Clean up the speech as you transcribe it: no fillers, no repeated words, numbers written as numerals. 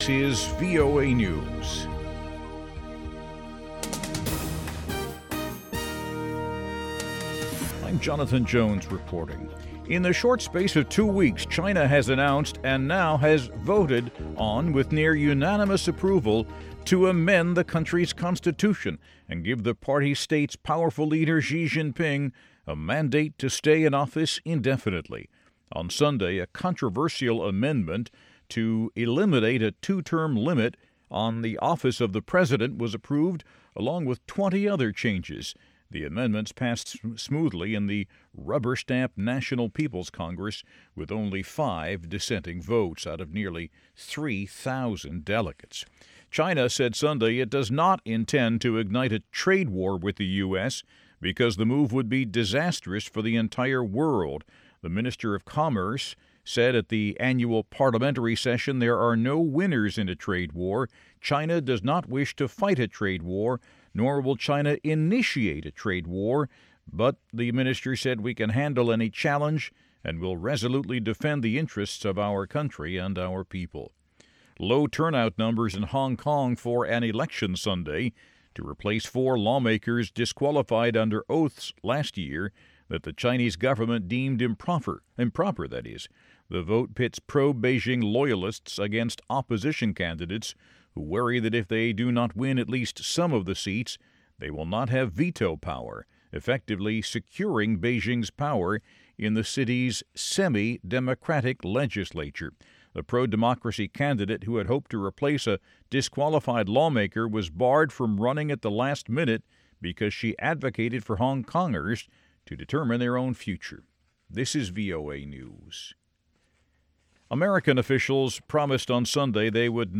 This is VOA News. I'm Jonathan Jones reporting. In the short space of 2 weeks, China has announced and now has voted on, with near unanimous approval, to amend the country's constitution and give the party state's powerful leader Xi Jinping a mandate to stay in office indefinitely. On Sunday, a controversial amendment to eliminate a two-term limit on the office of the president was approved, along with 20 other changes. The amendments passed smoothly in the rubber-stamped National People's Congress with only 5 dissenting votes out of nearly 3,000 delegates. China said Sunday it does not intend to ignite a trade war with the U.S. because the move would be disastrous for the entire world. The Minister of Commerce said at the annual parliamentary session there are no winners in a trade war. China does not wish to fight a trade war, nor will China initiate a trade war, but the minister said we can handle any challenge and will resolutely defend the interests of our country and our people. Low turnout numbers in Hong Kong for an election Sunday to replace 4 lawmakers disqualified under oaths last year that the Chinese government deemed improper, that is. The vote pits pro-Beijing loyalists against opposition candidates who worry that if they do not win at least some of the seats, they will not have veto power, effectively securing Beijing's power in the city's semi-democratic legislature. The pro-democracy candidate who had hoped to replace a disqualified lawmaker was barred from running at the last minute because she advocated for Hong Kongers to determine their own future. This is VOA News. American officials promised on Sunday they would